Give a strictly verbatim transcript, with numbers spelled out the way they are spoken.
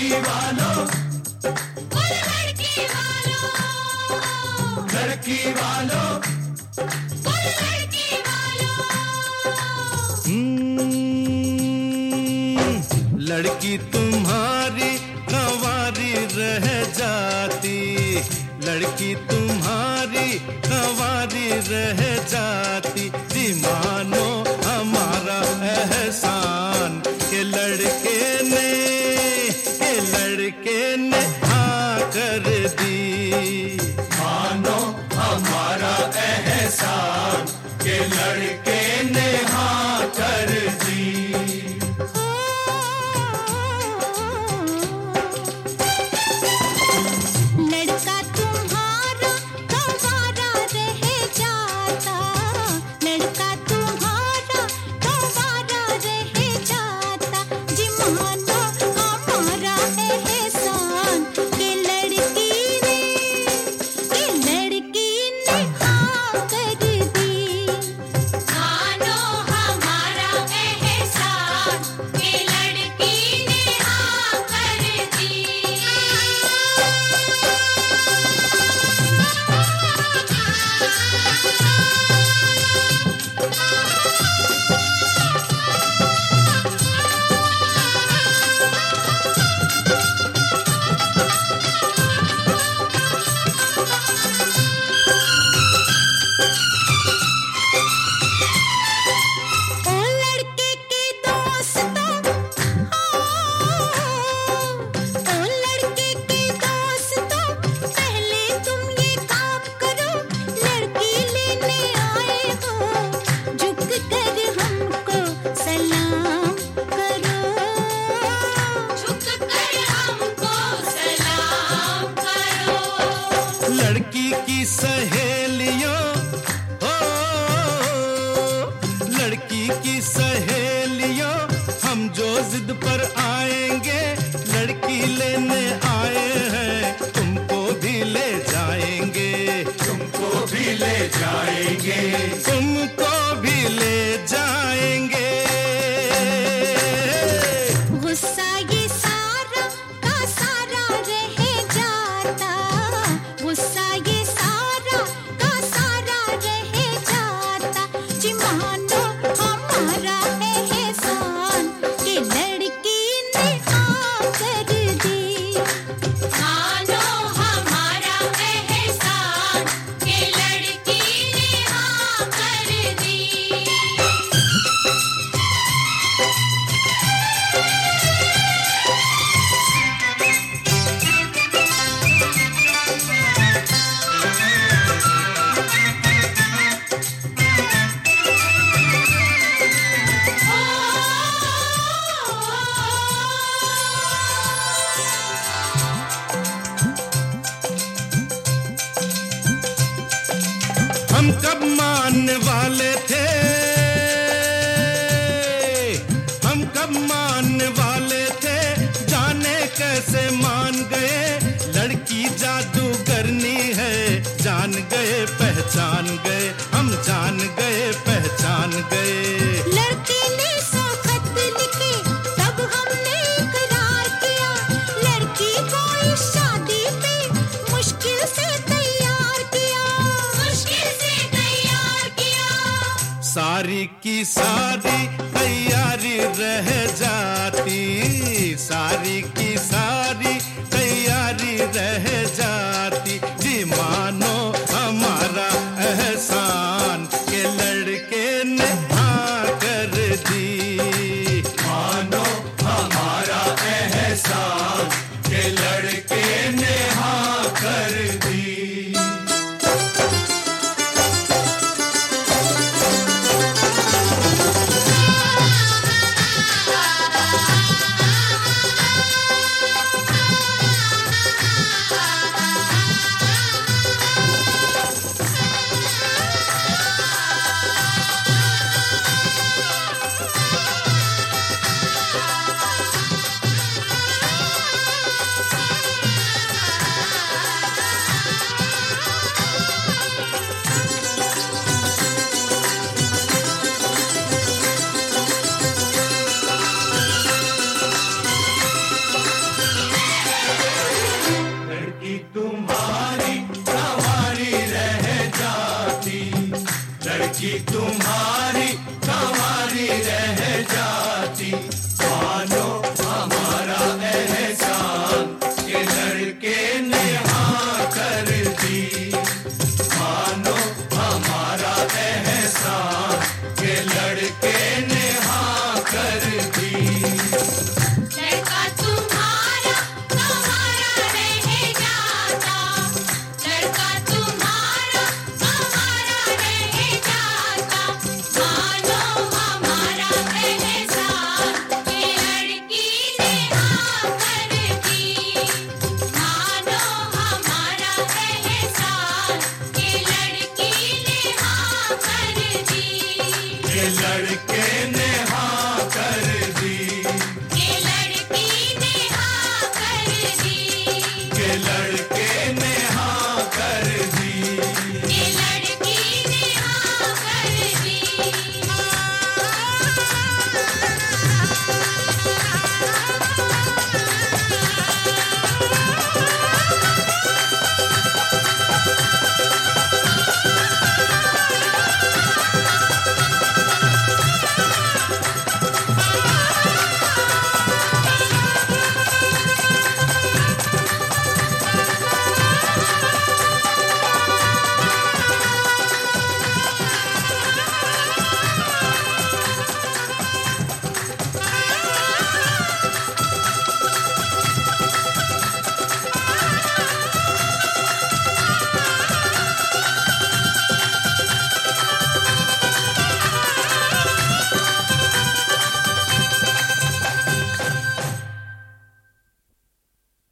लड़की वालों, बोलो लड़की वालों, लड़की वालों, बोलो लड़की वालों। हम्म, लड़की तुम्हारी कंवारी रह जाती, लड़की तुम्हारी कंवारी रह जाती, जी मानो हमारा एहसान के लड़के ने, के लड़के ने हाँ कर दी। मानो हमारा एहसान के लड़के ने हाँ कर दी। लड़का तुम्हारा कंवारा रह जाता, लड़का तुम्हारा कंवारा रह जाता, जी मानो हमारा एहसान के लड़की ने, के लड़की ने हाँ कर दी। मानो हमारा एहसान के लड़की ने हाँ कर दी। ओ लड़के के दोस्तों, ओ लड़के के दोस्तों, पहले तुम ये काम करो, लड़की लेने आए हो, झुक कर हमको सलाम करो, झुक कर हमको सलाम करो। लड़की की सहेलियों, हो लड़की की सहेलियों, हम जो जिद पर आएंगे, लड़की लेने आए हैं, तुमको भी ले जाएंगे, तुमको भी ले जाएंगे, तुमको भी ले जाएंगे। गुस्सा ये सारा का सारा रह जाता, गुस्सा ये सारा का सारा रह जाता, जी मानो हमारा एहसान के लड़की ने हाँ कर दी। मानो हमारा एहसान के लड़की ने हाँ कर दी। हम कब मानने वाले थे, हम कब मानने वाले थे, जाने कैसे मान गए, लड़की जादूगरनी है, जान गए पहचान गए, हम जान गए पहचान गए। लड़के ने सौ खत लिखे, तब हमने इकरार किया, लड़की को इस शादी पे मुश्किल से तैयार किया, मुश्किल से तैयार किया। सारी की सारी तैयारी रह जाती, सारी की